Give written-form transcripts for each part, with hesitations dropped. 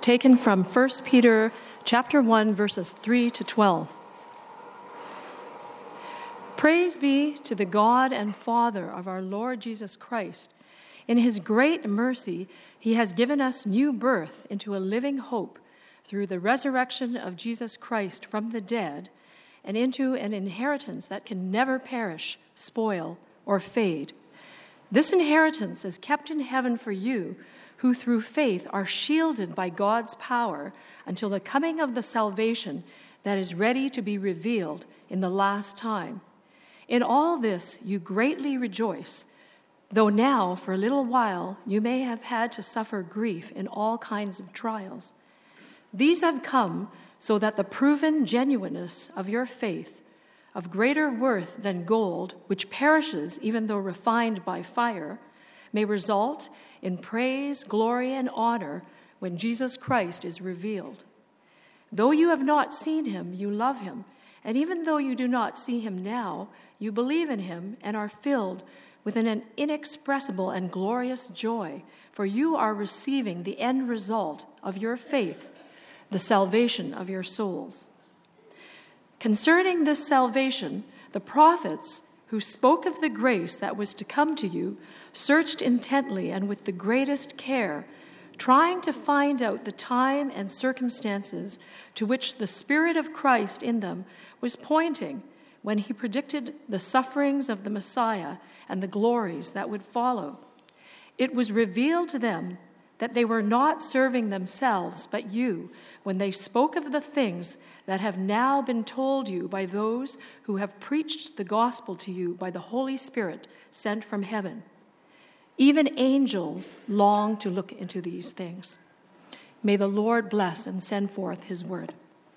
taken from 1 Peter chapter 1, verses 3 to 12. Praise be to the God and Father of our Lord Jesus Christ. In his great mercy, he has given us new birth into a living hope through the resurrection of Jesus Christ from the dead, and into an inheritance that can never perish, spoil, or fade. This inheritance is kept in heaven for you, who through faith are shielded by God's power until the coming of the salvation that is ready to be revealed in the last time. In all this you greatly rejoice, though now for a little while you may have had to suffer grief in all kinds of trials. These have come so that the proven genuineness of your faith, of greater worth than gold, which perishes even though refined by fire, may result in praise, glory, and honor when Jesus Christ is revealed. Though you have not seen him, you love him, and even though you do not see him now, you believe in him and are filled with an inexpressible and glorious joy, for you are receiving the end result of your faith, the salvation of your souls. Concerning this salvation, the prophets who spoke of the grace that was to come to you searched intently and with the greatest care, trying to find out the time and circumstances to which the Spirit of Christ in them was pointing when he predicted the sufferings of the Messiah and the glories that would follow. It was revealed to them that they were not serving themselves but you when they spoke of the things that have now been told you by those who have preached the gospel to you by the Holy Spirit sent from heaven. Even angels long to look into these things. May the Lord bless and send forth his word.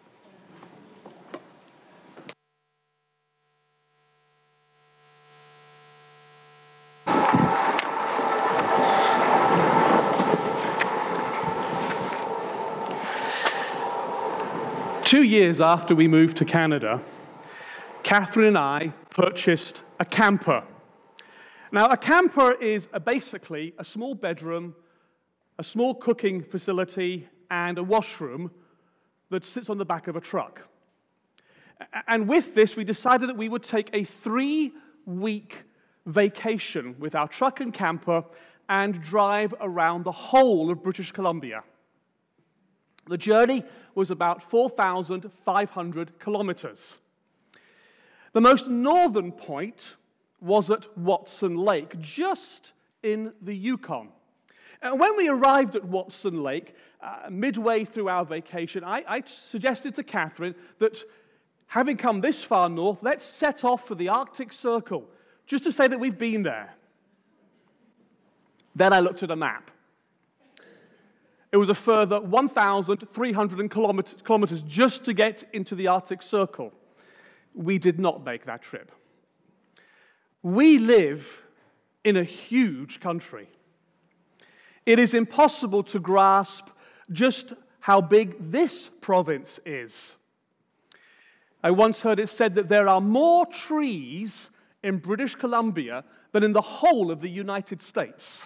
Two years after we moved to Canada, Catherine and I purchased a camper. Now, a camper is basically a small bedroom, a small cooking facility, and a washroom that sits on the back of a truck. And with this, we decided that we would take a 3-week vacation with our truck and camper and drive around the whole of British Columbia. The journey was about 4,500 kilometers. The most northern point was at Watson Lake, just in the Yukon. And when we arrived at Watson Lake, midway through our vacation, I suggested to Catherine that having come this far north, let's set off for the Arctic Circle, just to say that we've been there. Then I looked at a map. It was a further 1,300 kilometers just to get into the Arctic Circle. We did not make that trip. We live in a huge country. It is impossible to grasp just how big this province is. I once heard it said that there are more trees in British Columbia than in the whole of the United States.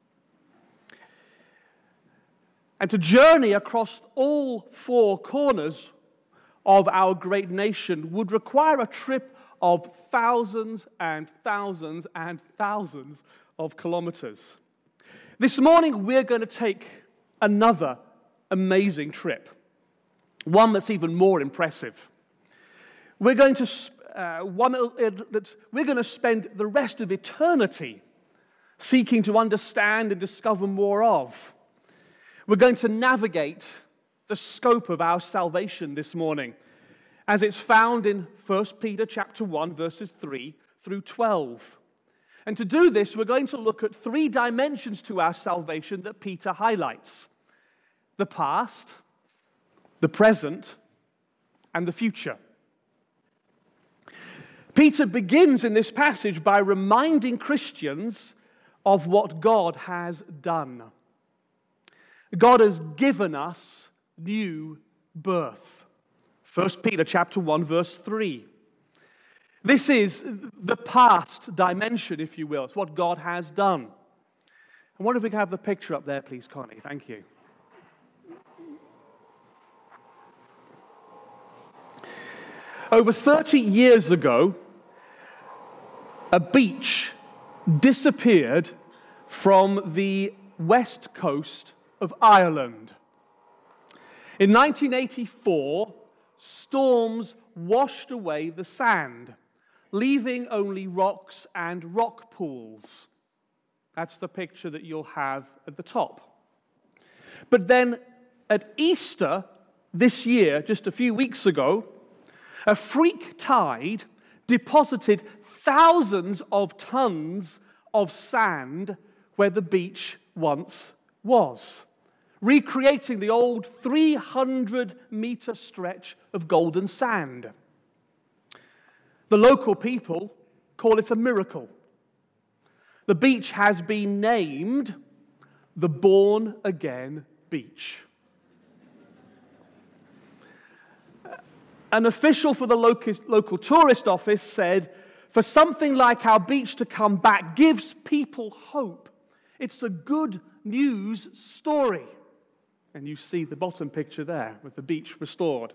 And to journey across all 4 corners of our great nation would require a trip of thousands and thousands and thousands of kilometers. This morning, we're going to take another amazing trip, one that's even more impressive. We're going to spend the rest of eternity seeking to understand and discover more of. We're going to navigate the scope of our salvation this morning, as it's found in 1 Peter chapter 1, verses 3 through 12. And to do this, we're going to look at 3 dimensions to our salvation that Peter highlights: the past, the present, and the future. Peter begins in this passage by reminding Christians of what God has done. God has given us new birth. 1 Peter chapter 1, verse 3. This is the past dimension, if you will. It's what God has done. I wonder if we can have the picture up there, please, Connie. Thank you. Over 30 years ago, a beach disappeared from the west coast of Ireland. In 1984, storms washed away the sand, leaving only rocks and rock pools. That's the picture that you'll have at the top. But then at Easter this year, just a few weeks ago, a freak tide deposited thousands of tons of sand where the beach once was, recreating the old 300-meter stretch of golden sand. The local people call it a miracle. The beach has been named the Born Again Beach. An official for the local tourist office said, for something like our beach to come back gives people hope. It's a good news story. And you see the bottom picture there with the beach restored.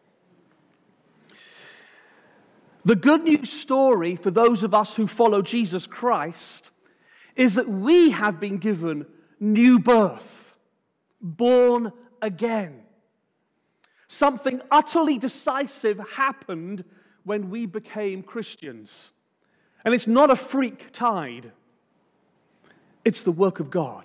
The good news story for those of us who follow Jesus Christ is that we have been given new birth, born again. Something utterly decisive happened when we became Christians. And it's not a freak tide. It's the work of God.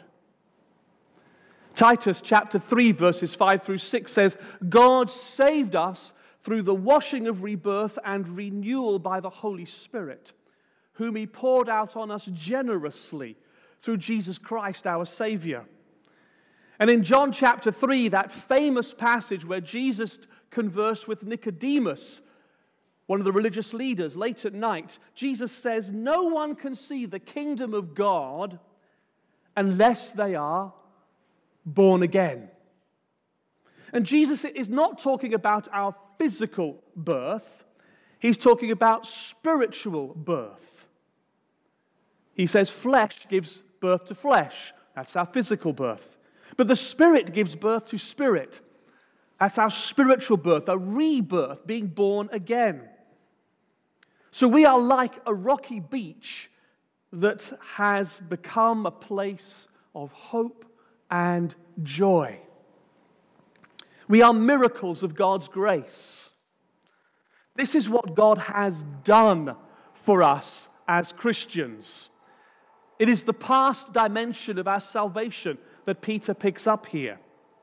Titus chapter 3 verses 5 through 6 says, God saved us through the washing of rebirth and renewal by the Holy Spirit, whom He poured out on us generously through Jesus Christ our Savior. And in John chapter 3, that famous passage where Jesus conversed with Nicodemus, one of the religious leaders, late at night, Jesus says, no one can see the kingdom of God unless they are born again. And Jesus is not talking about our physical birth. He's talking about spiritual birth. He says flesh gives birth to flesh. That's our physical birth. But the Spirit gives birth to spirit. That's our spiritual birth, a rebirth, being born again. So we are like a rocky beach that has become a place of hope and joy. We are miracles of God's grace. This is what God has done for us as Christians. It is the past dimension of our salvation that Peter picks up here.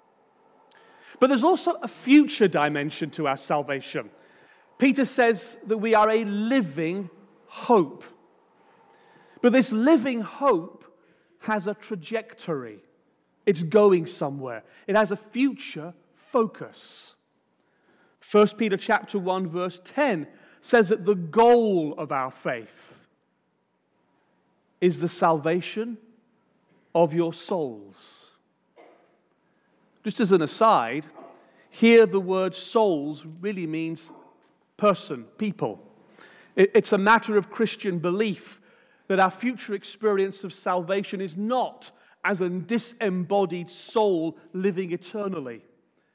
But there's also a future dimension to our salvation. Peter says that we are a living hope. But this living hope has a trajectory. It's going somewhere. It has a future focus. 1 Peter chapter 1 verse 10 says that the goal of our faith is the salvation of your souls. Just as an aside, here the word souls really means person, people. It's a matter of Christian belief that our future experience of salvation is not as a disembodied soul living eternally.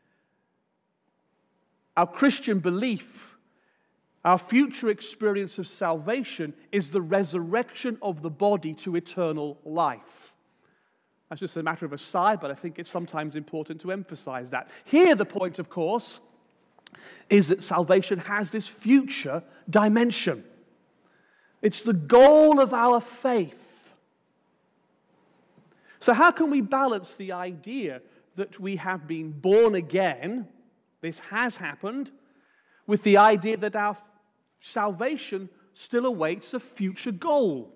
Our Christian belief, our future experience of salvation is the resurrection of the body to eternal life. That's just a matter of aside, but I think it's sometimes important to emphasize that. Here, the point, of course, is that salvation has this future dimension. It's the goal of our faith. So how can we balance the idea that we have been born again, this has happened, with the idea that our salvation still awaits a future goal?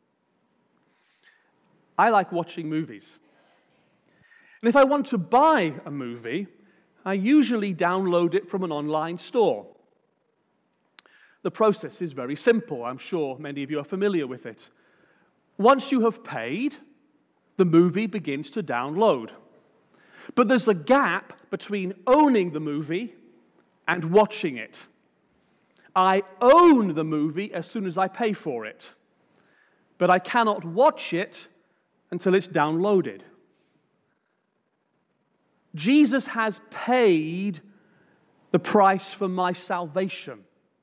I like watching movies. And if I want to buy a movie, I usually download it from an online store. The process is very simple. I'm sure many of you are familiar with it. Once you have paid, the movie begins to download. But there's a gap between owning the movie and watching it. I own the movie as soon as I pay for it, but I cannot watch it until it's downloaded. Jesus has paid the price for my salvation.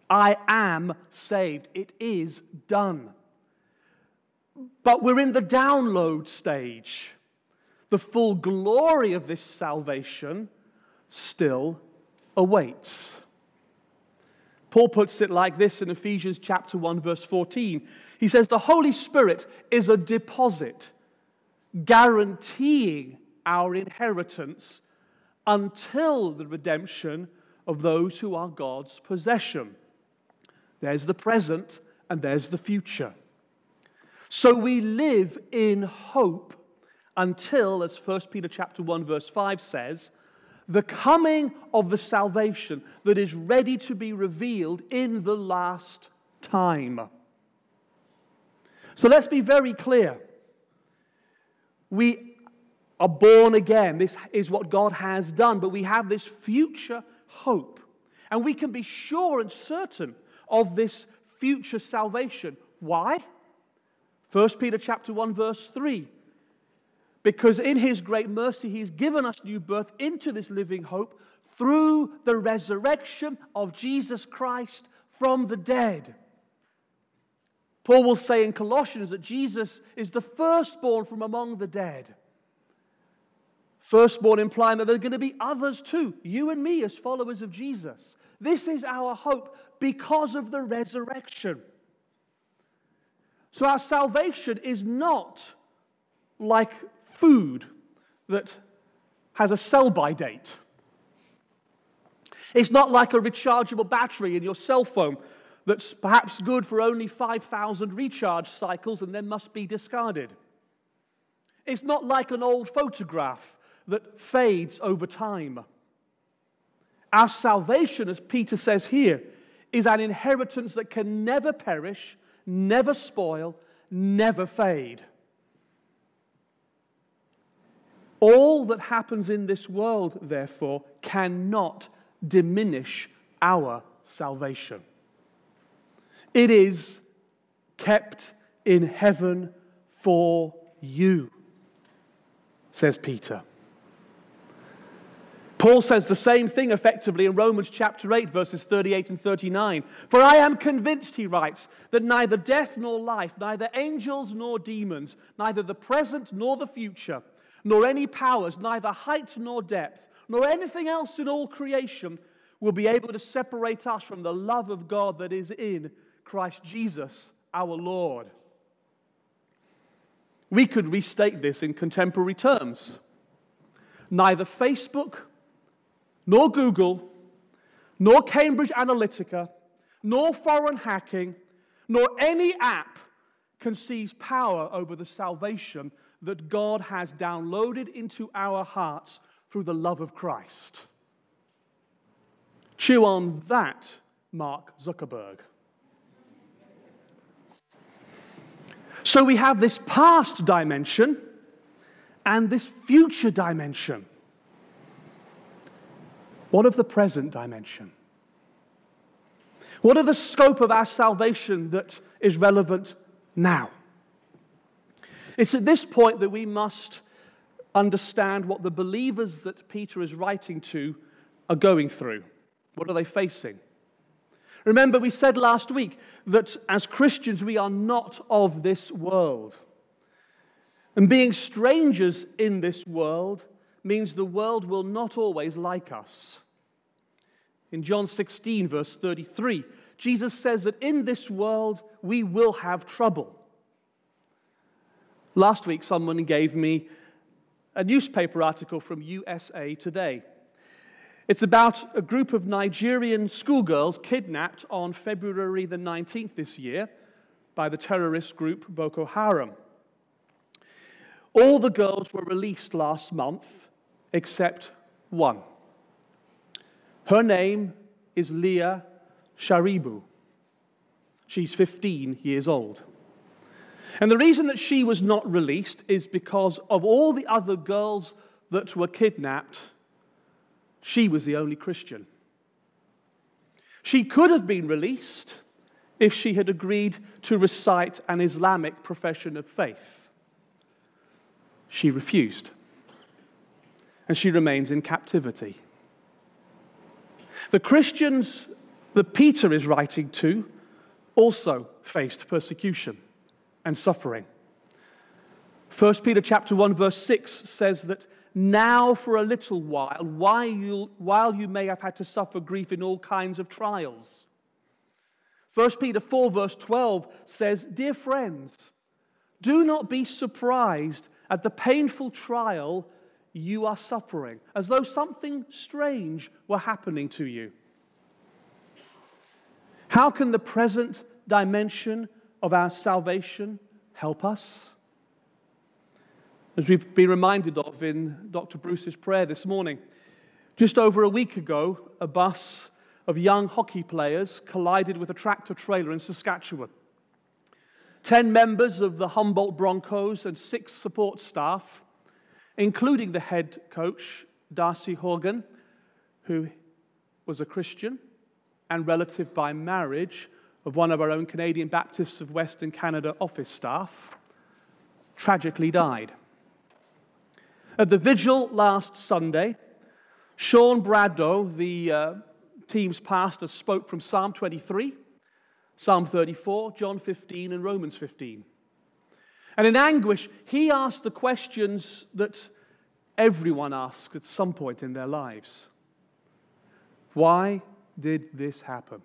I am saved. It is done. But we're in the download stage. The full glory of this salvation still awaits. Paul puts it like this in Ephesians chapter 1, verse 14. He says, the Holy Spirit is a deposit guaranteeing our inheritance until the redemption of those who are God's possession. There's the present and there's the future. So we live in hope until, as 1 Peter chapter 1, verse 5 says, the coming of the salvation that is ready to be revealed in the last time. So let's be very clear. We are born again. This is what God has done. But we have this future hope. And we can be sure and certain of this future salvation. Why? 1 Peter chapter 1, verse 3. Because in His great mercy, He's given us new birth into this living hope through the resurrection of Jesus Christ from the dead. Paul will say in Colossians that Jesus is the firstborn from among the dead. Firstborn implying that there are going to be others too, you and me as followers of Jesus. This is our hope because of the resurrection. So our salvation is not like food that has a sell-by date. It's not like a rechargeable battery in your cell phone that's perhaps good for only 5,000 recharge cycles and then must be discarded. It's not like an old photograph that fades over time. Our salvation, as Peter says here, is an inheritance that can never perish, never spoil, never fade. All that happens in this world, therefore, cannot diminish our salvation. It is kept in heaven for you, says Peter. Paul says the same thing effectively in Romans chapter 8, verses 38 and 39. For I am convinced, he writes, that neither death nor life, neither angels nor demons, neither the present nor the future, nor any powers, neither height nor depth, nor anything else in all creation will be able to separate us from the love of God that is in Christ Jesus our Lord. We could restate this in contemporary terms. Neither Facebook, nor Google, nor Cambridge Analytica, nor foreign hacking, nor any app can seize power over the salvation that God has downloaded into our hearts through the love of Christ. Chew on that, Mark Zuckerberg. So we have this past dimension and this future dimension. What of the present dimension? What of the scope of our salvation that is relevant now? It's at this point that we must understand what the believers that Peter is writing to are going through. What are they facing? Remember, we said last week that as Christians we are not of this world. And being strangers in this world means the world will not always like us. In John 16, verse 33, Jesus says that in this world we will have trouble. Last week, someone gave me a newspaper article from USA Today. It's about a group of Nigerian schoolgirls kidnapped on February the 19th this year by the terrorist group Boko Haram. All the girls were released last month except one. Her name is Leah Sharibu. She's 15 years old. And the reason that she was not released is because of all the other girls that were kidnapped, she was the only Christian. She could have been released if she had agreed to recite an Islamic profession of faith. She refused. And she remains in captivity. The Christians that Peter is writing to also faced persecution and suffering. 1 Peter chapter 1 verse 6 says that now for a little while you may have had to suffer grief in all kinds of trials. 1 Peter 4 verse 12 says, "Dear friends, do not be surprised at the painful trial you are suffering, as though something strange were happening to you." How can the present dimension of our salvation help us? As we've been reminded of in Dr. Bruce's prayer this morning, just over a week ago, a bus of young hockey players collided with a tractor-trailer in Saskatchewan. 10 members of the Humboldt Broncos and 6 support staff, including the head coach, Darcy Horgan, who was a Christian and relative by marriage of one of our own Canadian Baptists of Western Canada office staff, tragically died. At the vigil last Sunday, Sean Braddow, the team's pastor, spoke from Psalm 23, Psalm 34, John 15, and Romans 15. And in anguish, he asked the questions that everyone asks at some point in their lives. Why did this happen?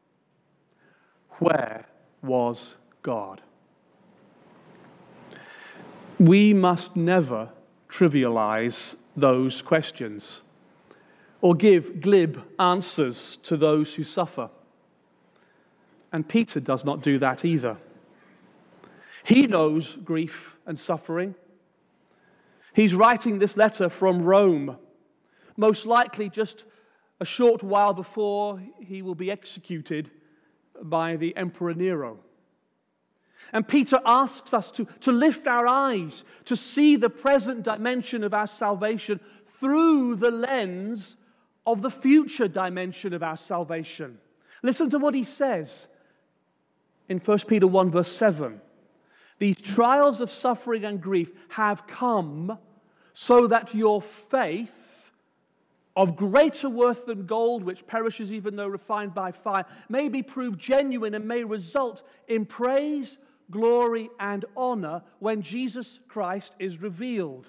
Where was God? We must never trivialize those questions or give glib answers to those who suffer. And Peter does not do that either. He knows grief and suffering. He's writing this letter from Rome, most likely just a short while before he will be executed by the Emperor Nero. And Peter asks us to lift our eyes, to see the present dimension of our salvation through the lens of the future dimension of our salvation. Listen to what he says in 1 Peter 1 verse 7. "These trials of suffering and grief have come so that your faith, of greater worth than gold, which perishes even though refined by fire, may be proved genuine and may result in praise, glory, and honor when Jesus Christ is revealed."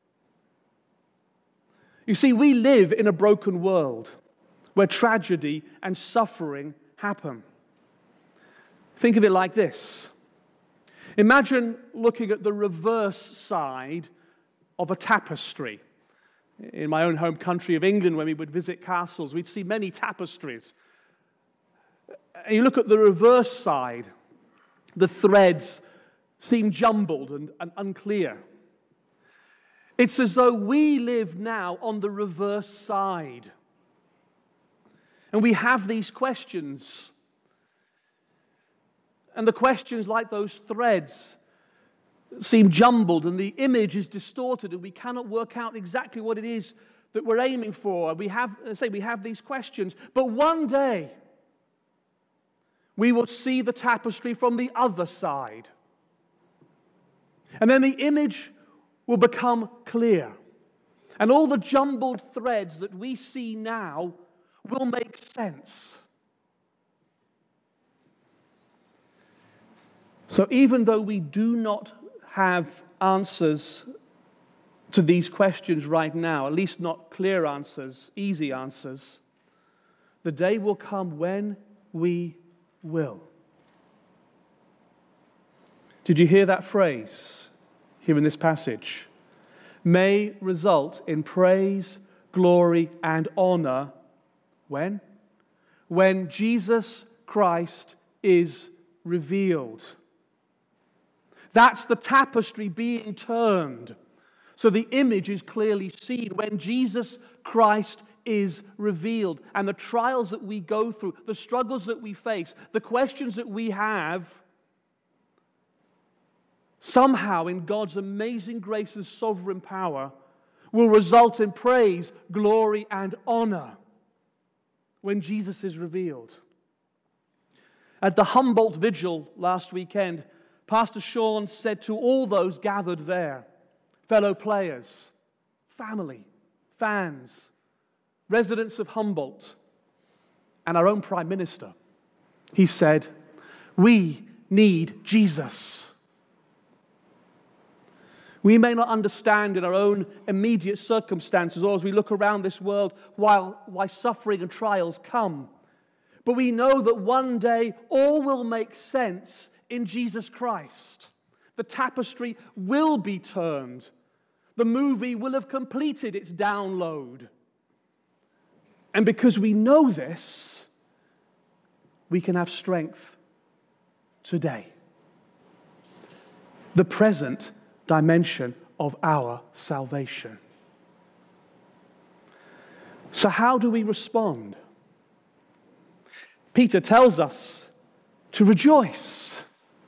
You see, we live in a broken world where tragedy and suffering happen. Think of it like this. Imagine looking at the reverse side of a tapestry. In my own home country of England, when we would visit castles, we'd see many tapestries. And you look at the reverse side, the threads seem jumbled and unclear. It's as though we live now on the reverse side. And we have these questions. And the questions, like those threads, seem jumbled, and the image is distorted, and we cannot work out exactly what it is that we're aiming for. We have these questions. But one day, we will see the tapestry from the other side. And then the image will become clear. And all the jumbled threads that we see now will make sense. So even though we do not have answers to these questions right now, at least not clear answers, easy answers, the day will come when we will. Did you hear that phrase here in this passage? May result in praise, glory, and honor when? When Jesus Christ is revealed. That's the tapestry being turned. So the image is clearly seen when Jesus Christ is revealed. And the trials that we go through, the struggles that we face, the questions that we have, somehow in God's amazing grace and sovereign power, will result in praise, glory, and honor when Jesus is revealed. At the Humboldt Vigil last weekend, Pastor Sean said to all those gathered there, fellow players, family, fans, residents of Humboldt, and our own Prime Minister. He said, "We need Jesus." We may not understand in our own immediate circumstances or as we look around this world why suffering and trials come. But we know that one day all will make sense in Jesus Christ. The tapestry will be turned. The movie will have completed its download. And because we know this, we can have strength today. The present dimension of our salvation. So how do we respond? Peter tells us to rejoice.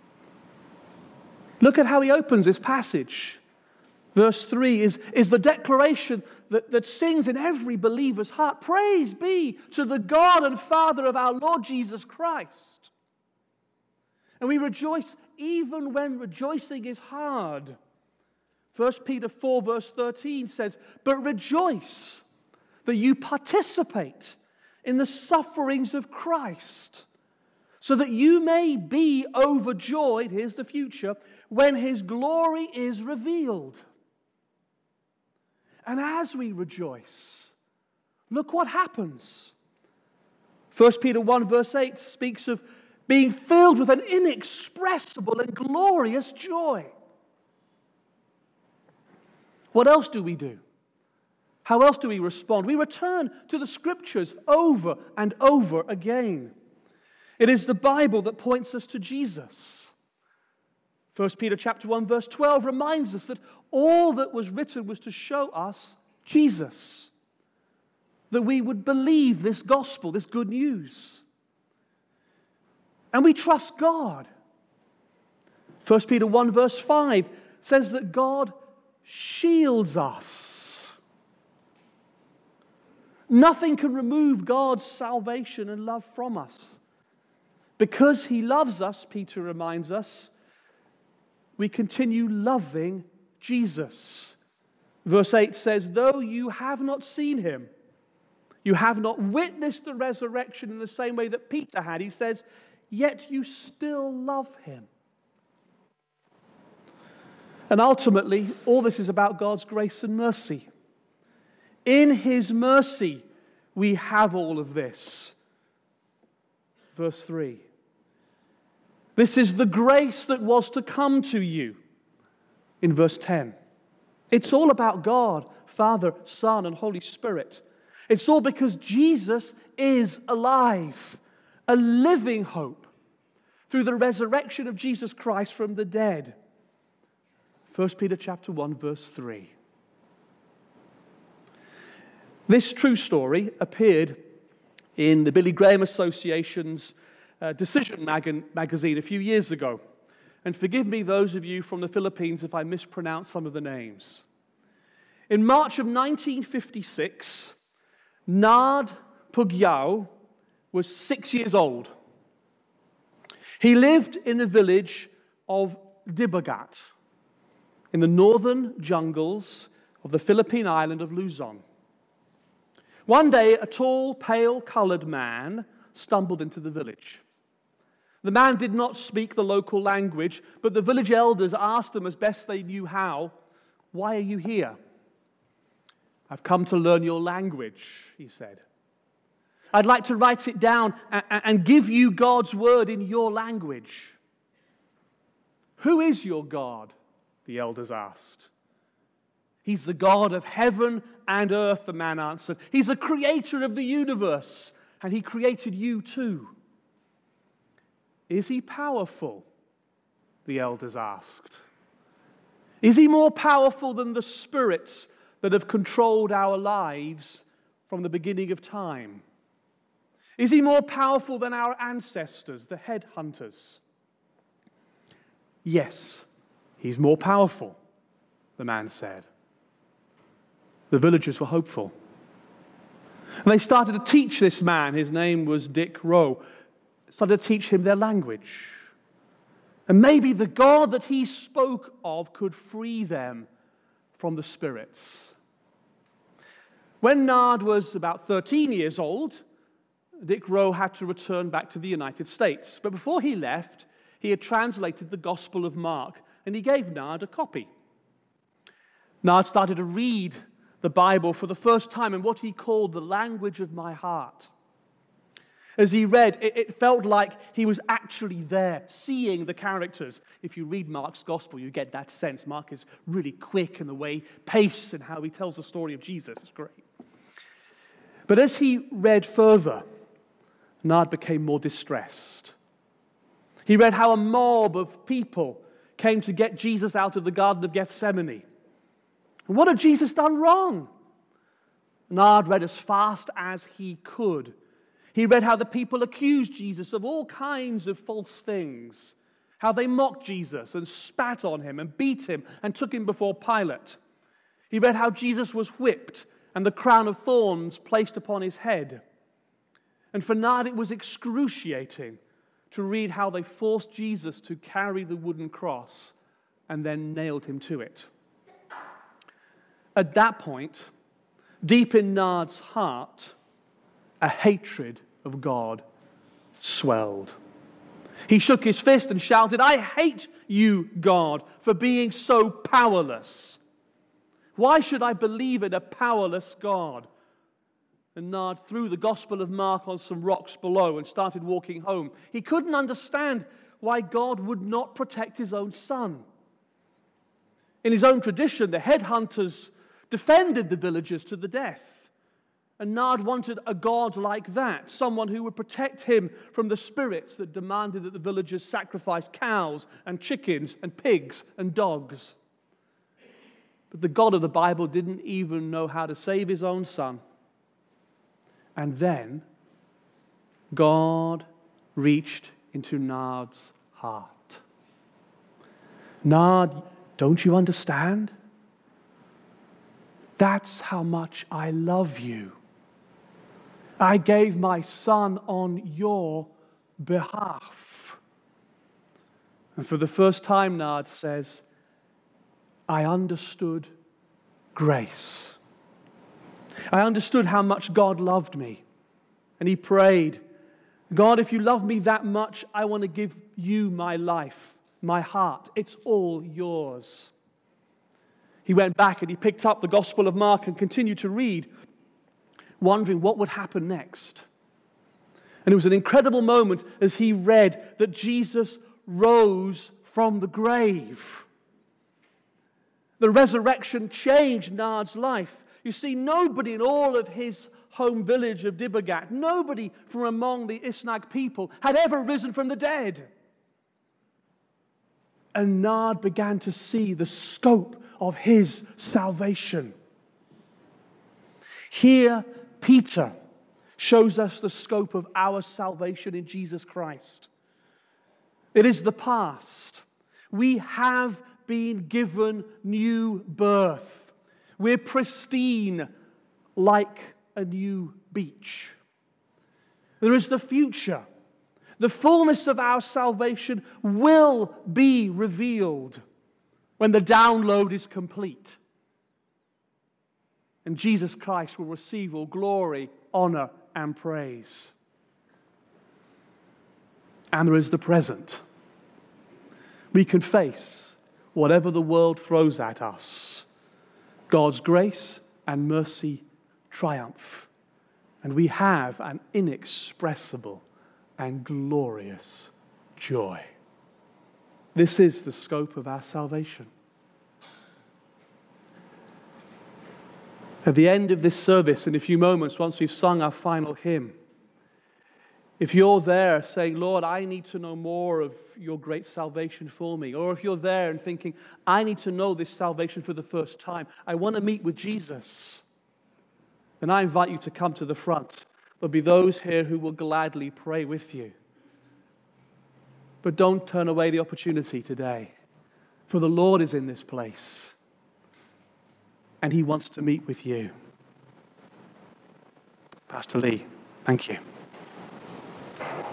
Look at how he opens this passage. Verse 3 is the declaration that sings in every believer's heart. Praise be to the God and Father of our Lord Jesus Christ. And we rejoice even when rejoicing is hard. 1 Peter 4 verse 13 says, "But rejoice that you participate in the sufferings of Christ, so that you may be overjoyed," here's the future, "when His glory is revealed." And as we rejoice, look what happens. 1 Peter 1 verse 8 speaks of being filled with an inexpressible and glorious joy. What else do we do? How else do we respond? We return to the Scriptures over and over again. It is the Bible that points us to Jesus. 1 Peter chapter 1 verse 12 reminds us that all that was written was to show us Jesus, that we would believe this gospel, this good news. And we trust God. 1 Peter 1 verse 5 says that God shields us. Nothing can remove God's salvation and love from us. Because He loves us, Peter reminds us, we continue loving Jesus. Verse 8 says, "Though you have not seen Him, you have not witnessed the resurrection in the same way that Peter had," he says, "yet you still love Him." And ultimately, all this is about God's grace and mercy. In His mercy, we have all of this. Verse 3. "This is the grace that was to come to you." In verse 10. It's all about God, Father, Son, and Holy Spirit. It's all because Jesus is alive, a living hope, through the resurrection of Jesus Christ from the dead. 1 Peter chapter 1 verse 3. This true story appeared in the Billy Graham Association's Decision magazine a few years ago. And forgive me, those of you from the Philippines, if I mispronounce some of the names. In March of 1956, Nad Pugyao was 6 years old. He lived in the village of Dibagat, in the northern jungles of the Philippine island of Luzon. One day, a tall, pale-colored man stumbled into the village. The man did not speak the local language, but the village elders asked him as best they knew how, "Why are you here?" "I've come to learn your language," he said. "I'd like to write it down and give you God's word in your language." "Who is your God?" the elders asked. "He's the God of heaven and earth," the man answered. "He's the creator of the universe, and He created you too." "Is He powerful?" the elders asked. "Is He more powerful than the spirits that have controlled our lives from the beginning of time? Is He more powerful than our ancestors, the headhunters?" "Yes, He's more powerful," the man said. The villagers were hopeful. And they started to teach this man, his name was Dick Rowe, started to teach him their language. And maybe the God that he spoke of could free them from the spirits. When Nard was about 13 years old, Dick Rowe had to return back to the United States. But before he left, he had translated the Gospel of Mark, and he gave Nard a copy. Nard started to read the Bible for the first time in what he called the language of my heart. As he read, it felt like he was actually there, seeing the characters. If you read Mark's Gospel, you get that sense. Mark is really quick in the way, pace, and how he tells the story of Jesus. It's great. But as he read further, Nard became more distressed. He read how a mob of people came to get Jesus out of the Garden of Gethsemane. And what had Jesus done wrong? Nard read as fast as he could. He read how the people accused Jesus of all kinds of false things, how they mocked Jesus and spat on him and beat him and took him before Pilate. He read how Jesus was whipped and the crown of thorns placed upon his head. And for Nard, it was excruciating to read how they forced Jesus to carry the wooden cross and then nailed him to it. At that point, deep in Nard's heart, a hatred of God swelled. He shook his fist and shouted, "I hate you, God, for being so powerless. Why should I believe in a powerless God?" And Nard threw the Gospel of Mark on some rocks below and started walking home. He couldn't understand why God would not protect his own son. In his own tradition, the headhunters defended the villagers to the death. And Nard wanted a God like that, someone who would protect him from the spirits that demanded that the villagers sacrifice cows and chickens and pigs and dogs. But the God of the Bible didn't even know how to save his own son. And then God reached into Nard's heart. "Nard, don't you understand? That's how much I love you. I gave my son on your behalf." And for the first time, Nard says, I understood grace. I understood how much God loved me. And he prayed, "God, if you love me that much, I want to give you my life, my heart. It's all yours." He went back and he picked up the Gospel of Mark and continued to read, wondering what would happen next. And it was an incredible moment as he read that Jesus rose from the grave. The resurrection changed Nard's life. You see, nobody in all of his home village of Dibbagat, nobody from among the Isnag people had ever risen from the dead. And Nard began to see the scope of his salvation. Here, Peter shows us the scope of our salvation in Jesus Christ. It is the past. We have been given new birth. We're pristine like a new beach. There is the future. The fullness of our salvation will be revealed when the download is complete. And Jesus Christ will receive all glory, honor, and praise. And there is the present. We can face whatever the world throws at us. God's grace and mercy triumph. And we have an inexpressible and glorious joy. This is the scope of our salvation. At the end of this service, in a few moments, once we've sung our final hymn, if you're there saying, "Lord, I need to know more of your great salvation for me," or if you're there and thinking, "I need to know this salvation for the first time, I want to meet with Jesus," then I invite you to come to the front. There'll be those here who will gladly pray with you. But don't turn away the opportunity today, for the Lord is in this place, and he wants to meet with you. Pastor Lee, thank you.